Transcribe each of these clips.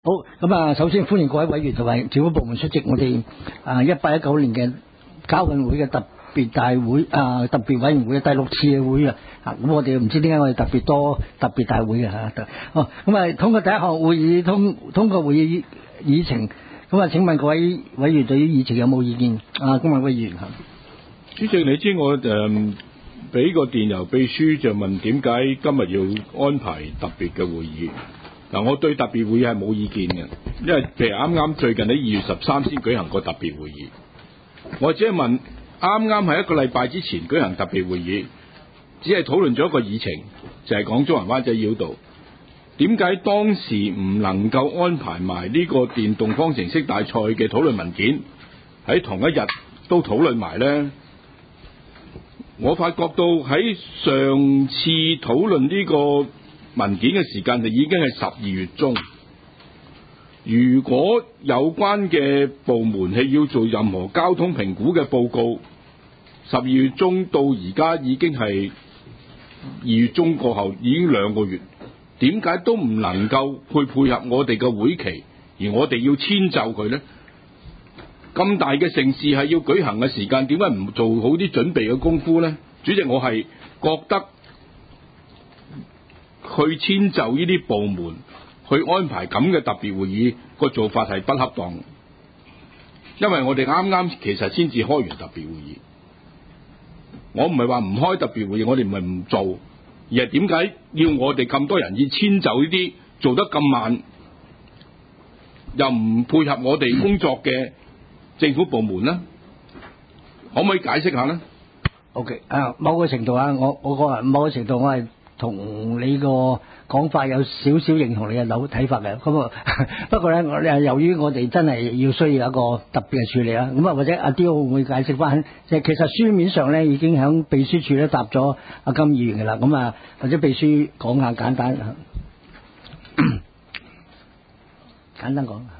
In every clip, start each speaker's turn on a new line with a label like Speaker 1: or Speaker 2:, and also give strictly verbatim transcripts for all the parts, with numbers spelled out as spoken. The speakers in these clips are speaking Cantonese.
Speaker 1: 好，咁啊，首先歡迎各位委員同埋政府部門出席我哋啊一八一九年嘅交運會嘅特別大會啊特別委員會嘅第六次嘅會啊，咁我哋唔知點解我哋特別多特別大會嘅嚇。哦，咁啊通過第一項會議通通過會議議程，咁啊請問各位委員對於議程有冇意見？啊，公民委員嚇。
Speaker 2: 主席，你知我誒俾個電郵秘書就問點解今日要安排特別嘅會議？嗱，我對特別會議係冇意見嘅，因為譬如啱啱最近喺二月十三先舉行過特別會議，我只係問啱啱喺一個禮拜之前舉行特別會議，只係討論咗一個議程，就係講中環灣仔繞道。點解當時唔能夠安排埋呢個電動方程式大賽嘅討論文件喺同一日都討論埋呢？我發覺到喺上次討論呢個文件嘅時間就已經係十二月中。如果有關嘅部門係要做任何交通評估嘅報告，十二月中到而家已經係二月中過後已經兩個月，點解都唔能夠去配合我哋嘅會期，而我哋要遷就佢呢？咁大嘅盛事係要舉行嘅時間，點解唔做好啲準備嘅功夫呢？主席，我係覺得去遷就呢啲部門去安排咁嘅特別會議個做法係不恰當，因為我哋啱啱其實先至開完特別會議。我唔係話唔開特別會議，我哋唔係唔做，而係點解要我哋咁多人要遷就呢啲做得咁慢又唔配合我哋工作嘅政府部門呢？可唔可以解釋下呢？
Speaker 1: OK 啊，某個程度啊，我我個人某個程度我係同你個講法有少少認同你嘅諗睇法嘅。咁啊，不過咧，我誒由於我哋真係要需要一個特別嘅處理啦。咁啊，或者阿 D 會唔會解釋翻？即係其實書面上咧已經喺秘書處咧答咗阿金議員嘅啦。咁啊，或者秘書講下簡單嚇，簡單講。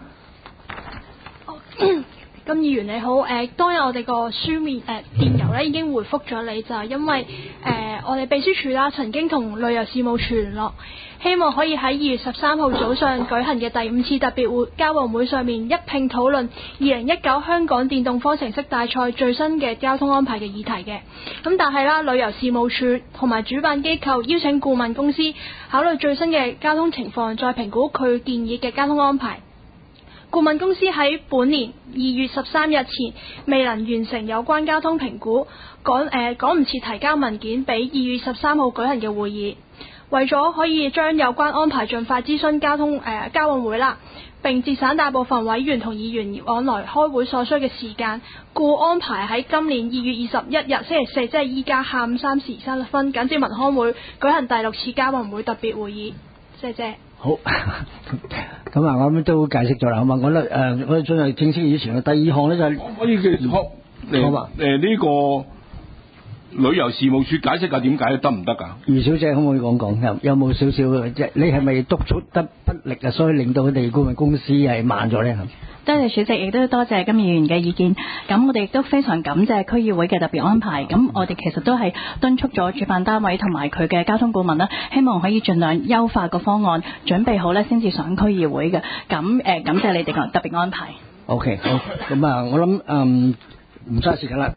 Speaker 3: 金議員你好，誒、呃、當日我哋個書面誒、呃、電郵咧已經回覆咗你，就係、是、因為誒、呃、我哋秘書處啦曾經同旅遊事務處聯絡，希望可以喺二月十三號早上舉行嘅第五次特別會交運會上面一併討論二零一九香港電動方程式大賽最新嘅交通安排嘅議題嘅。咁但係啦，旅遊事務處同埋主辦機構邀請顧問公司考慮最新嘅交通情況，再評估佢建議嘅交通安排。顧問公司喺本年二月十三日前未能完成有關交通評估，趕誒趕唔切提交文件俾二月十三號舉行嘅會議。為咗可以將有關安排盡快諮詢交通誒、呃、交運會啦，並節省大部分委員同議員往來開會所需嘅時間，故安排喺今年二月二十一日星期四，即係依家下午三時三十分，緊接民康會舉行第六次交運會特別會議。謝謝。
Speaker 1: 好，咁啊，我諗都解釋咗啦，好嘛？我咧誒，我哋進入正式議程嘅第二項咧就係、是、
Speaker 2: 可以嘅，學誒誒呢個旅遊事務處解釋下點解得唔得㗎？
Speaker 1: 余小姐可唔可以講講？有有冇少少嘅即係你係咪督促得不力啊？所以令到佢哋顧問公司係慢咗咧？
Speaker 4: 多謝主席，亦都多謝金議員嘅意見。咁我哋亦都非常感謝區議會嘅特別安排。咁我哋其實都係敦促咗主辦單位同埋佢嘅交通顧問啦，希望可以盡量優化個方案，準備好咧先至上區議會嘅。咁誒，感謝你哋嘅特別安排。
Speaker 1: OK，好。咁啊，我諗嗯唔嘥時間啦。